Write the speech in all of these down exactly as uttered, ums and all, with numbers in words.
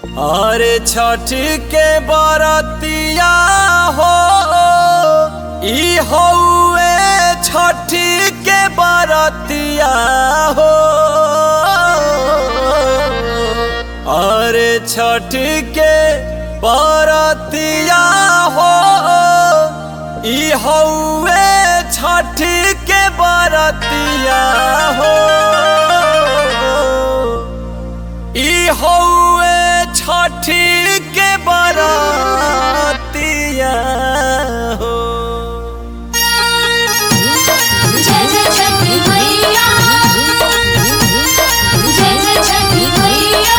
अरे छठ के बरतिया हो ई हौवे छठ के बरतिया हो। अरे छठ के बरतिया हो ई हौवे छठ के बरतिया हो। ई हौवे छठ के बरतिया हो। जय जय छठी मैया, जय जय छठी मैया।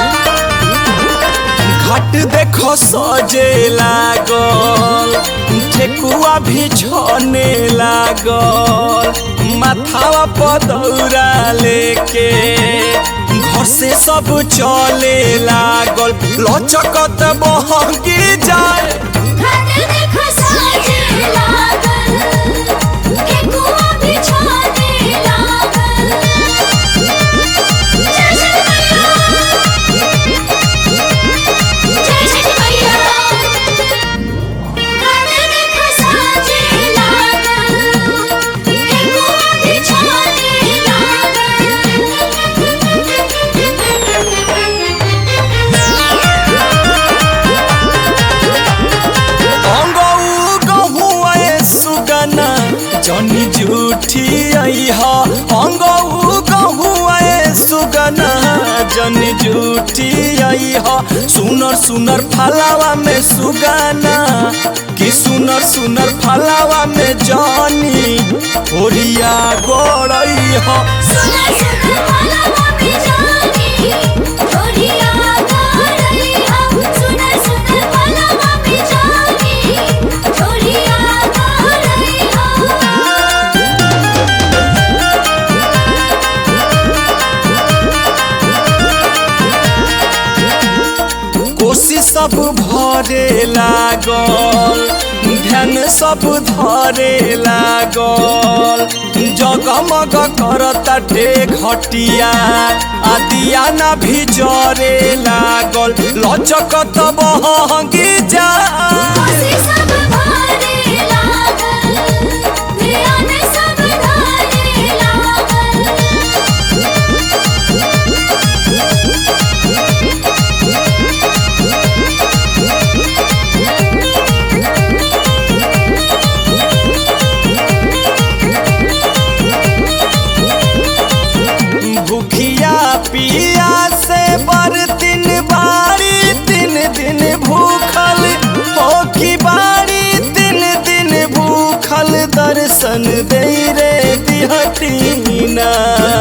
घाट देखो सजे लागल, ठेकुआ भी छने लागल, माथावा पर दौरा लेके घर से सब चले लागल। लचकत बहंगी जाए घाट देखो सजे लागल, ठेकुआ भी छने लागल। जय छठी मैया, जय छठी मैया। घाट देखो सजे लागल, ठेकुआ भी छने लागल। सुगना जनी जूठी अइहा। अंगऊ गहुआ सुगना जनी जूठी अइहा। सुनर सुनर फलावा में सुगना कि सुनर सुनर फलावा में जानी ओरिया गोड़इहा। सुनर सुनर फलावा में जानी ओरिया गोड़इहा। सुनर सुनर फलावा में जानी ओरिया गोड़इहा। कोसी सब भरे लागल, ध्यान सब धरे लागल। जगमग करताटे घटिया आदिया ना भी जरे लागल। लचकत बहंगी जाए कोसी सब भरे लागल, ध्यान सब धरे लागल। भूखिया पिया से बर तीन बारी तीन दिन भूखल हो की बारी तीन दिन भूखल। दर्शन दे रे दिहटीना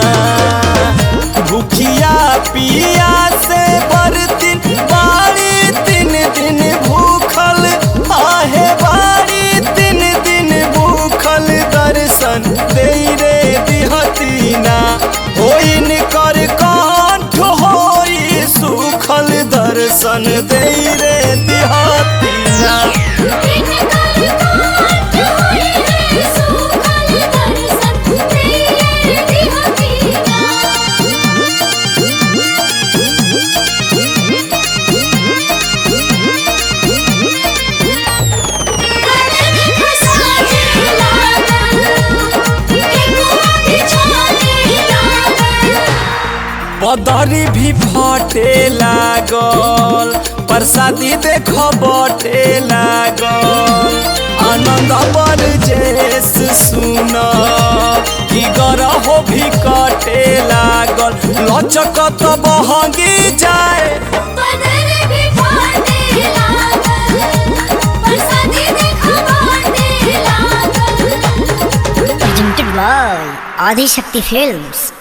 भूखिया पिया से बर तीन बारी तीन दिन भूखल। आहे बारी तीन दिन भूखल दर्शन दे रे दिहटीना। होइन कर कंठ होई सुखल दर्शन दे रे दिहतीना। इनकर कंठ होई रे सुखल दर्शन दे रे दिहतीना। घाट देखो सजे लागल, ठेकुआ भी छने लागल। बदरी भी फटे लागल, प्रसादी देखो बटे लागल। आनंद बर जेस सुन कि गरहो भी कटे लागल। लचकत बहंगी जाए बदर भी फाटे लागल, प्रसादी देखो बाटे लागल। presented by Adi Shakti Films.